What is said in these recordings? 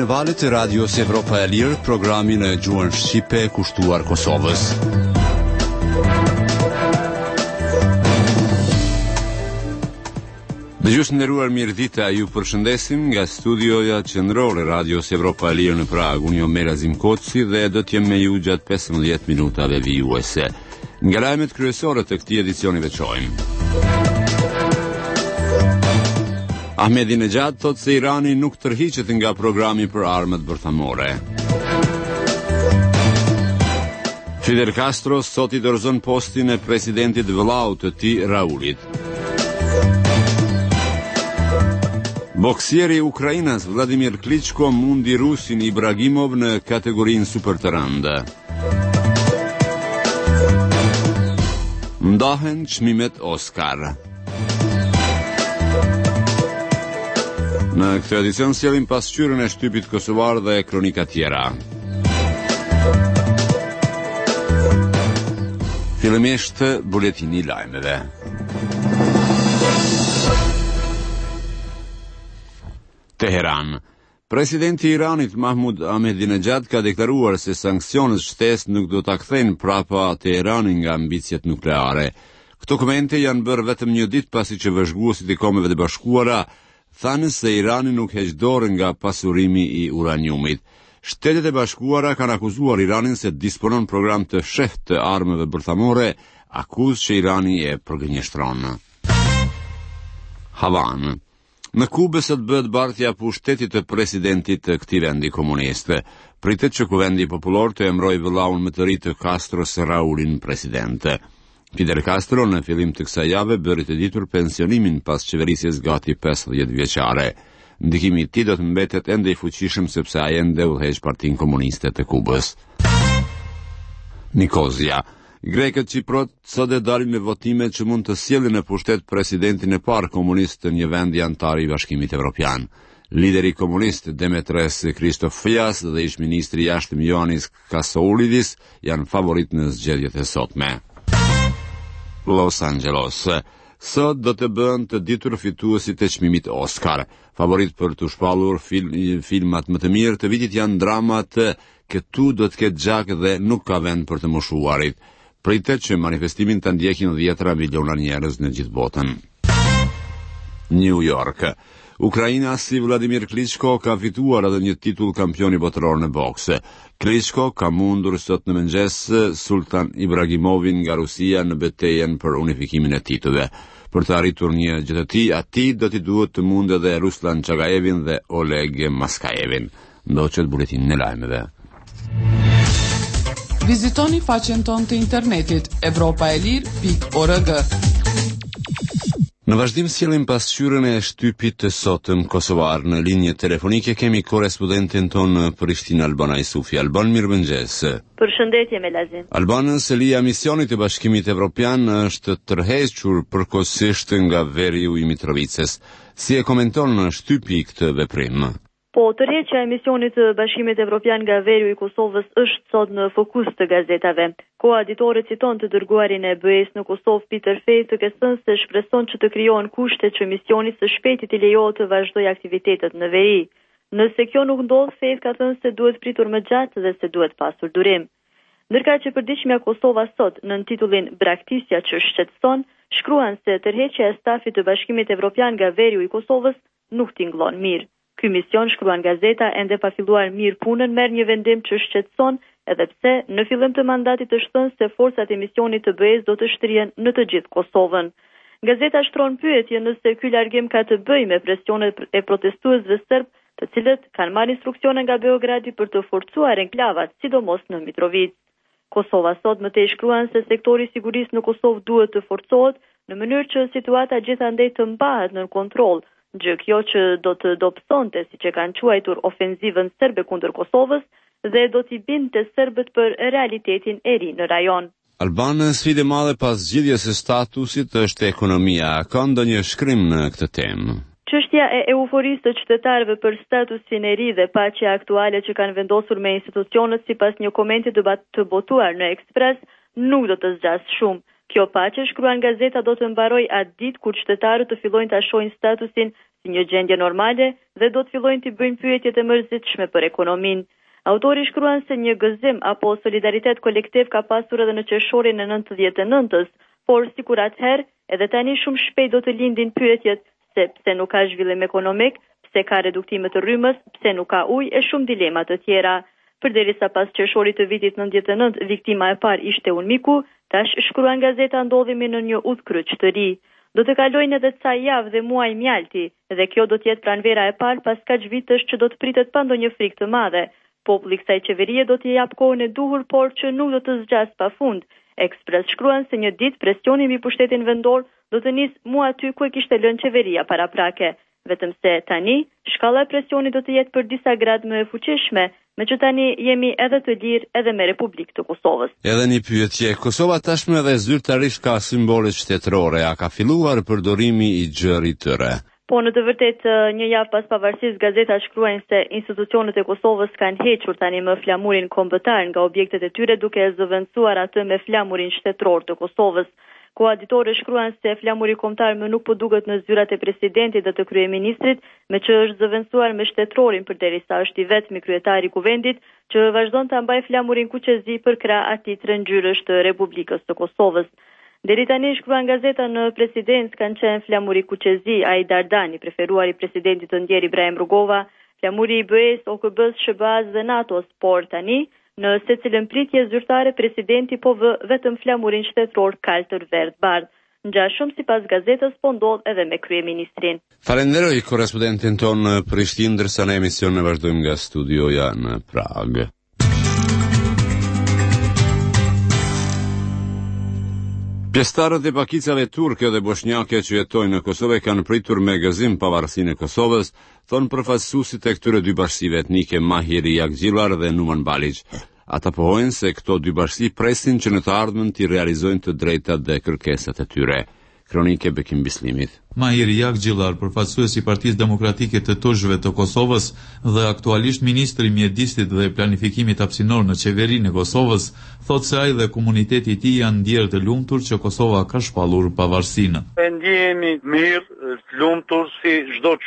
në valët e Radios Evropa e Lirë, programin e gjuhën shqipe kushtuar Kosovës. Dëgjues të nderuar, mirëdita, ju përshëndesim nga studioja qendrore Radios Evropa e Lirë në Prag. Unë jam Merazim Koci dhe do të jem me ju gjatë 15 minutave vijuese. Nga lajmet kryesore të këtij edicioni veçojmë. Ahmadinejad thot se Irani nuk tërhiqet nga programi për armët bërthamore. Fidel Castro sot i dorëzon postin e presidentit vëllau të tij Raulit. Boksieri i Ukrainës Vladimir Klitschko mundi rusin Ibragimov në kategorinë super të rëndë. Ndahen çmimet Oscar. Në këtë edicion sjellim pasqyrën e shtypit kosovar dhe kronika tjera. Fillimisht buletini i lajmeve. Teheran. Presidenti i Iranit Mahmud Ahmadinejad ka deklaruar se sanksionet shtesë nuk do ta kthejnë prapa Teheranin nga ambicjet nukleare. Këto komente janë bërë vetëm një ditë pasi që vëzhguesit i Kombeve të Bashkuara thanë se Irani nuk heq dorë nga pasurimi i uraniumit. Shtetet e Bashkuara kanë akuzuar Iranin se disponon program të shehtë të armëve bërthamore, akuzë që Irani e përgënjeshtron. Havan. Në Kubë sot bëhet bartja pushtetit të presidentit të këtij vendi komunist. Pritet që Kuvendi Popullor të emrojë vëllaun më të ri të Castros Raulin president. Fidel Castro në fillim të kësaj jave bëri të ditur pensionimin pas qeverisjes gati 50 vjeçare. Ndikimi i tij do të mbetet ende i fuqishëm sepse ai ende udhëheq Partinë Komuniste të Kubës. Nikozia. Grekët Qiprot sot e dalin me votime që mund të sjellin në pushtet presidentin e parë komunist të një vendi antar i Bashkimit Evropian. Lideri komunist Demetres Christofias dhe ish-ministri i jashtëm Ioannis Kasoulidis janë favorit në zgjedhjet e sotme. Los Angeles. Sot do të bëhen të ditur fituesit e çmimit Oscar. Favorit për të shpallur filmat më të mirë të vitit janë dramat Këtu do të ketë gjak dhe Nuk ka vend për të moshuarit. Pritet që manifestimin të ndjekin 10 miliona njerëz në gjithë botën. New York. Ukraina si Vladimir Klitschko ka fituar edhe një titull kampioni botëror në boks. Klitschko ka mundur sot në mëngjes Sultan Ibragimovin nga Rusia në betejën për unifikimin e titujve. Për të arritur një gjë të tillë, atij do t'i duhet të mundë edhe Ruslan Çagaevin dhe Oleg Maskaevin. Ndoqët buletinin e lajmeve. Vizitoni faqen tonë të internetit evropaelir.org. Në vazhdim sjellim pasqyrën e shtypit të sotëm kosovar. Në linje telefonike kemi korrespondentin tonë në Prishtinë Albana Isufi. Alban, mirëmëngjes. Përshëndetje Melazim. Alban, selia e misionit të Bashkimit Evropian është tërhequr përkohësisht nga veri i Mitrovicës. Si e komenton shtypi këtë veprim? Po, tërheqja e misionit të Bashkimit Evropian nga veri i Kosovës është sot në fokus të gazetave. Koha ditore citon të dërguarin e BE-s në Kosovë Peter Fej të thënë se shpreson që të krijohen kushtet që misioni së shpejti të lejohet të vazhdojë aktivitetet në veri. Nëse kjo nuk ndodh, Fej ka thënë se duhet pritur më gjatë dhe se duhet pasur durim. Ndërkaq që përditshmja Kosova sot në titullin Braktisja që shqetëson, shkruan se tërheqja e stafit të Bashkimit Evropian nga veri i Kosovës nuk tingëllon mirë. Ky mision, shkruan gazeta, ende pa filluar mirë punën, merr një vendim që shqetëson, edhe pse në fillim të mandatit është thënë se forcat e misionit të BE-s do të shtrihen në të gjithë Kosovën. Gazeta shtron pyetje nëse ky largim ka të bëjë me presionet e protestuesve serb, të cilët kanë marrë instruksione nga Beogradi për të forcuar enklavat, sidomos në Mitrovicë. Kosova sot më tej shkruan se sektori i sigurisë në Kosovë duhet të forcohet në mënyrë që situata gjithandej të mbahet nën kontroll. Gjë kjo që do të dobësonte, siç e kanë quajtur, ofenzivën serbe kundër Kosovës dhe do t'i binte serbët për realitetin e ri në rajon. Albanë, sfidë e madhe pas zgjidhjes së statusit është ekonomia. Ka ndonjë shkrim në këtë temë? Çështja e euforisë të qytetarëve për statusin e ri dhe paqja aktuale që kanë vendosur me institucionet sipas një komenti të botuar në Ekspres nuk do të zgjasë shumë. Kjo paqe, shkruan gazeta, do të mbaroj atë ditë kur qytetarët të fillojnë ta shohin statusin si një gjendje normale dhe do të fillojnë të bëjnë pyetjet e mërzitshme për ekonominë. Autori shkruan se një gëzim apo solidaritet kolektiv ka pasur edhe në qershorin e 99-s, por sikur atëherë, edhe tani shumë shpejt do të lindin pyetjet se pse nuk ka zhvillim ekonomik, pse ka reduktime të rrymës, pse nuk ka ujë e shumë dilema të tjera. Përderisa pas qershorit të vitit 99, viktima e parë ishte Unmiku, tash shkruan gazeta ndodhemi në një udhkryq të ri. Do të kalojnë edhe ca javë dhe muaj mjalti, dhe kjo do të jetë pranvera e parë pas kaq vitesh që do të pritet pa ndonjë frikë të madhe. Populli kësaj qeverie do t'i jap kohën e duhur, por që nuk do të zgjas pafund. Ekspres shkruan se një ditë presioni mbi pushtetin vendor do të nisë mu aty ku e kishte lënë qeveria paraprake. Vetëm se tani, shkalla e presionit do të jetë për disa gradë më e fuqishme, me që tani jemi edhe të lirë edhe me Republikë të Kosovës. Edhe një pyetje, Kosova tashmë edhe zyrtarisht ka simbole shtetërore, a ka filluar përdorimi i gjërit tyre? Po në të vërtet një javë pas pavarësisë gazeta shkruajnë se institucionet e Kosovës kanë hequr tani më flamurin kombëtar nga objektet e tyre duke e zëvendësuar atë me flamurin shtetëror të Kosovës. Koaditore shkruan se flamuri kombëtar më nuk po duket në zyrat e presidentit dhe të kryeministrit, me që është zëvendësuar me shtetërorin përderisa është i vetmi kryetari i kuvendit që vazhdon ta mbajë flamurin kuqezi për krah atij trëngjyrësh të Republikës së Kosovës. Deri tani shkruan gazeta në presidencë kanë qenë flamuri kuqezi, ai Dardani, preferuar i presidentit të ndjer Ibrahim Rugova, flamuri i BE-s, OKB-s, SHBA-s dhe NATO-s, por tani në secilën pritje zyrtare presidenti po vë vetëm flamurin shtetëror kaltër verdh bardh. Ngjashëm sipas gazetës po ndodh edhe me kryeministrin. Falenderoj korrespondentin ton në Prishtinë, ndërsa në emision ne vazhdojmë nga studioja në Prag. Pjesëtarët e pakicave turke dhe bosnjake që jetojnë në Kosovë kanë pritur me gëzim pavarësinë e Kosovës, thonë përfaqësuesit e këtyre dy bashkive etnike Mahiri Jagjilar dhe Numan Balić. Ata pohojnë se këto dy bashki presin që në të ardhmen t'i realizojnë të drejtat dhe kërkesat e tyre. Kronike Bekim Bislimit. Mahiri Jagjilar, përfaqësues i Partisë Demokratike të Turzhëve të Kosovës dhe aktualisht ministri i mjedisit dhe planifikimit hapësinor në qeverinë e Kosovës, thotë se ai dhe komuniteti i tij janë ndjerë të lumtur që Kosova ka shpallur pavarësinë. Ndjehemi mirë, të lumtur si çdo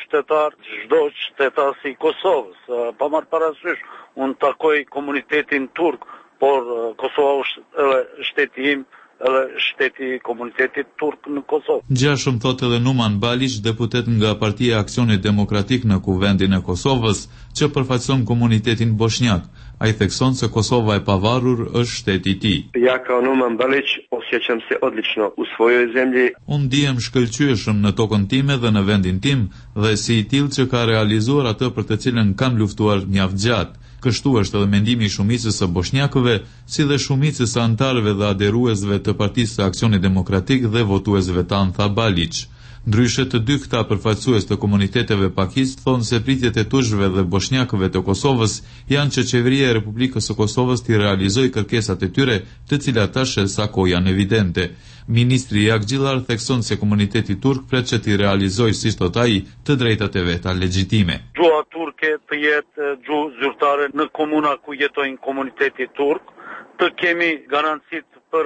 qytetar si Kosovës. Pa marrë parasysh, unë takoj komunitetin turk, por Kosova është edhe shteti im, edhe shteti komunitetit turk në Kosovë. Ngjashëm thotë edhe Numan Balić, deputet nga Partia e Aksionit Demokratik në Kuvendin e Kosovës, që përfaqëson komunitetin bosnjak. Ai thekson se Kosova e pavarur është shteti i tij. Ja kao Numan Balić osjećam se odlično u svojoj zemlji. Unë ndihem shkëlqyeshëm në tokën time dhe në vendin tim dhe si i tillë që ka realizuar atë për të cilën kam luftuar mjaft gjatë. Kështu është edhe mendimi i shumicës së bosnjakëve, si dhe shumicës së antarëve dhe aderuesve të Partisë së Aksionit Demokratik dhe votuesve tanë, tha Balić. Ndryshe të dy këta përfaqësues të komuniteteve pakis thonë se pritjet e turzhëve dhe bosnjakëve të Kosovës janë që qeveria e Republikës së Kosovës t'i realizojë kërkesat e tyre, të cilat tash sa kohë janë evidente. Ministri Jagjilar thekson se komuniteti turk pret që t'i realizojë, si thot ai, të drejtat e veta legjitime. Gjuha turke të jetë gjuhë zyrtare në komuna ku jetojnë komuniteti turk, të kemi garancit për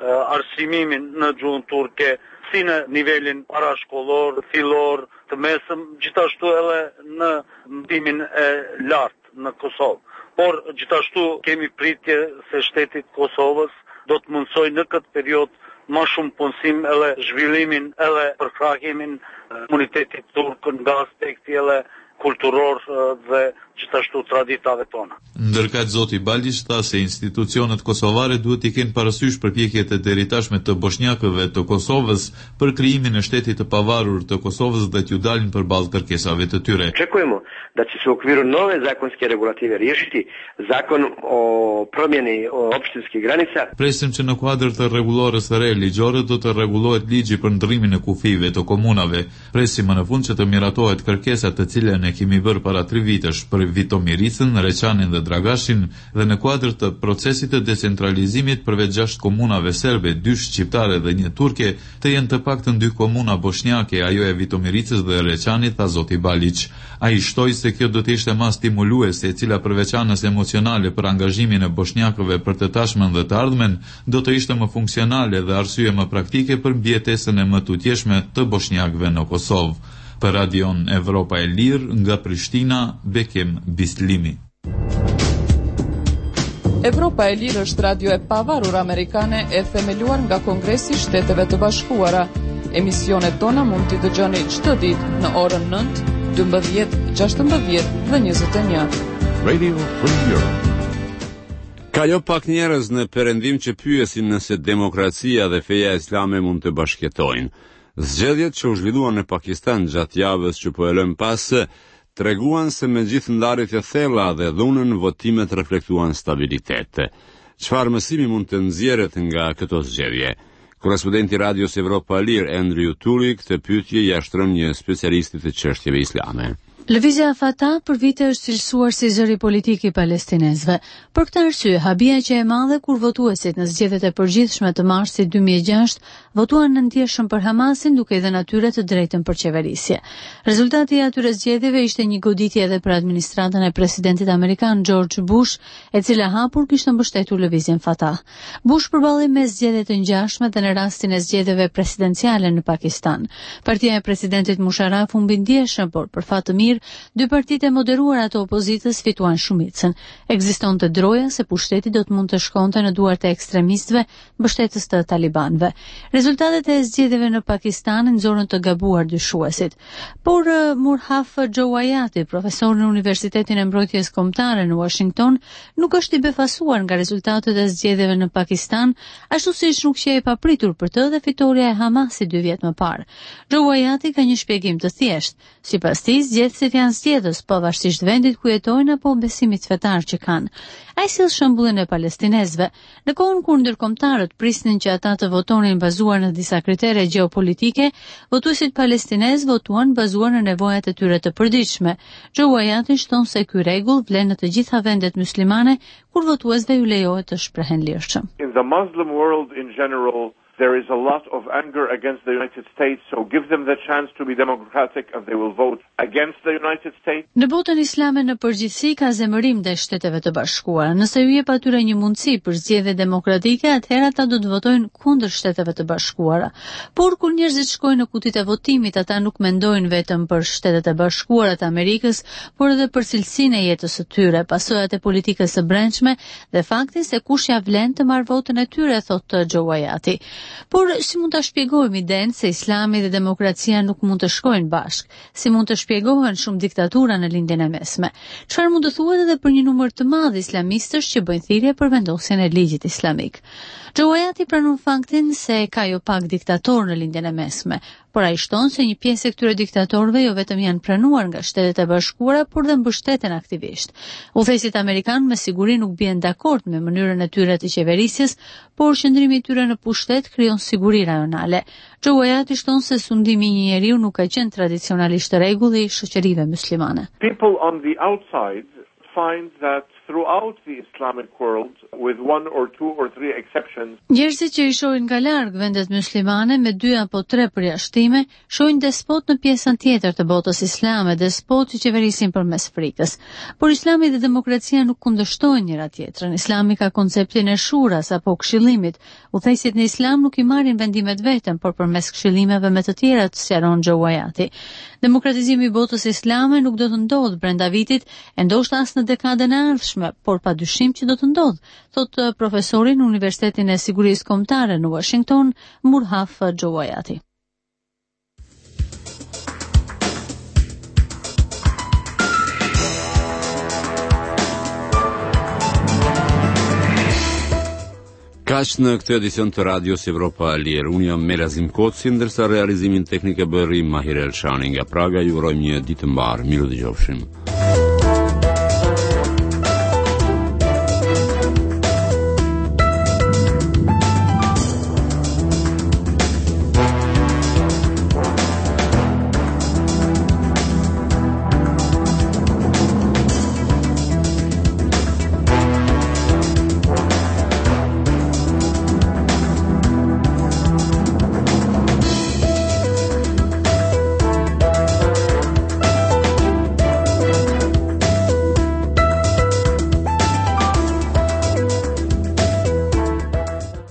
arsimimin në gjuhën turke, si në nivelin parashkollor, fillor, të mesëm, gjithashtu edhe në mësimin e lartë në Kosovë. Por gjithashtu kemi pritje se shtetit Kosovës do të mundsoj në këtë periudhë më shumë punësim edhe zhvillimin edhe përkrahimin komunitetit turk nga aspekti edhe kulturor dhe gjithashtu traditave tona. Ndërkaq zoti Balić tha se institucionet kosovare duhet i kenë parasysh përpjekjet e deritashme të bosnjakëve të Kosovës për krijimin e shtetit të pavarur të Kosovës dhe t'ju dalin përballë kërkesave të tyre. Očekujemo da će se u okviru nove zakonske regulative riješiti zakon o promjeni opštinskih granica. Presim që në kuadër të rregullores së re ligjore do të rregullohet ligji për ndrrimin e kufive të komunave. Presim më në fund që të miratohet kërkesat të cilën e kemi bërë para 3 vitesh për Vitomiricën, Reçanin dhe Dragashin dhe në kuadër të procesit të decentralizimit përveç 6 komunave serbe, 2 shqiptare dhe 1 turke, të jenë të paktën 2 komuna bosnjake, ajo e Vitomiricës dhe Reçanit, tha zoti Balić. Ai shtoi se kjo do të ishte më stimuluese, e cila përveç anës emocionale për angazhimin e bosnjakëve për të tashmen dhe të ardhmen, do të ishte më funksionale dhe arsye më praktike për mbjetesën e më tutjeshme të bosnjakëve në Kosovë. Për Radion Evropa e Lirë, nga Prishtina, Bekim Bislimi. Evropa e Lirë është radio e pavarur amerikane e themeluar nga Kongresi i Shteteve të Bashkuara. Emisionet tona mund t'i dëgjoni çdo ditë në orën 9, 12, 16 dhe 21. Radio Free Europe. Ka jo pak njerëz në perëndim që pyesin nëse demokracia dhe feja islame mund të bashkëtojnë. Zgjedhjet që u zhvilluan në Pakistan gjatë javës që po e lëm pas treguan se me gjithë ndarjet e thella dhe dhunën, votimet reflektuan stabilitet. Çfarë mësimi mund të nxjerret nga këto zgjedhje? Korrespondenti Radios Evropa e Lirë Andrew Tully këtë pyetje ja shtron një specialisti të çështjeve islame. Lëvizja Fatah për vite është cilësuar si zëri politik i palestinezëve. Për këtë arsye, habia që e madhe kur votuesit në zgjedhjet e përgjithshme të marsit 2006 votuan në ndjeshëm për Hamasin, duke i dhënë atyre të drejtën për qeverisje. Rezultati i atyre zgjedhjeve ishte një goditje edhe për administratën e presidentit amerikan George Bush, e cila hapur kishte mbështetur lëvizjen Fatah. Bush përballej me zgjedhje të ngjashme dhe në rastin e zgjedhjeve presidenciale në Pakistan. Partia e presidentit Musharraf humbi ndjeshëm, por për fat të mirë dy partitë e moderuara të opozitës fituan shumicën. Ekzistonte droja se pushteti do të mund të shkonte në duart e ekstremistëve mbështetës të talibanëve. Rezultatet e zgjedhjeve në Pakistan nxorën të gabuar dyshuesit. Por Murhaf Jowayati, profesor në Universitetin e Mbrojtjes Kombëtare në Washington, nuk është i befasuar nga rezultatet e zgjedhjeve në Pakistan, ashtu siç nuk qej e papritur për të dhe fitoria e Hamasit 2 vjet më parë. Jowayati ka një shpjegim të thjeshtë. Sipas tij, zgjedhësit janë zgjedhës, pavarësisht vendit ku jetojnë apo besimit fetar që kanë. Ai sjell shembullin e palestinezëve. Në kohën kur ndërkombëtarët prisnin që ata të votonin bazuar në disa kritere gjeopolitike, votuesit palestinezë votuan bazuar në nevojat e tyre të përditshme. Jowayati shton se ky rregull vlen në të gjitha vendet muslimane kur votuesve ju lejohet të shprehen lirshëm. In the Muslim world in general, there is a lot of anger against the United States, so give them the chance to be democratic and they will vote against the United States. Në botën islame në përgjithësi ka zemërim ndaj Shteteve të Bashkuara. Nëse ju jep atyre një mundësi për zgjedhje demokratike, atëherë ata do të votojnë kundër Shteteve të Bashkuara. Por kur njerëzit shkojnë në kutitë e votimit, ata nuk mendojnë vetëm për Shtetet e Bashkuara të Amerikës, por edhe për cilësinë e jetës së tyre, pasojat e politikës së brendshme dhe faktin se kush ja vlen të marrë votën e tyre, thotë Jowayati. Por si mund ta shpjegojmë idenë se Islami dhe demokracia nuk mund të shkojnë bashkë? Si mund të shpjegohen shumë diktatura në lindjen e mesme? Çfarë mund të thuhet edhe për një numër të madh islamistësh që bëjnë thirrje për vendosjen e ligjit islamik? Jowayati pranon faktin se ka jo pak diktator në lindjen e mesme, por ai shton se një pjesë e këtyre diktatorëve jo vetëm janë pranuar nga Shtetet e Bashkuara, por dhe mbështeten aktivisht. Udhëheqësit amerikanë me siguri nuk bien dakord me mënyrën e tyre të qeverisjes, por qëndrimi i tyre në pushtet krijon siguri rajonale. Jowayati shton se sundimi i një njeriu nuk ka qenë tradicionalisht rregulli i shoqërive muslimane. People on the outside find that throughout the Islamic world, with 1 or 2 or 3 exceptions, njerëzit që i shohin nga larg vendet muslimane me 2 apo 3 përjashtime, shohin despot në pjesën tjetër të botës islame, despot që qeverisin përmes frikës. Por Islami dhe demokracia nuk kundërshtojnë njëra tjetrën. Islami ka konceptin e shuras apo këshillimit. Udhëheqësit në Islam nuk i marrin vendimet vetëm, por përmes këshillimeve me të tjerat, sqaron Jowayati. Demokratizimi i botës islame nuk do të ndodhë brenda vitit, e ndoshta as në dekadën e ardhshme, por padyshim që do të ndodhë, thotë profesori në Universitetin e Sigurisë Kombëtare në Washington, Murhaf Jowayati. Kaq në këtë edicion të Radios Evropa e Lirë. Unë jam Melazim Koci, ndërsa realizimin teknik e bëri Mahir Elshani nga Praga. Ju urojmë një ditë mbar. Miru dëgjofshim.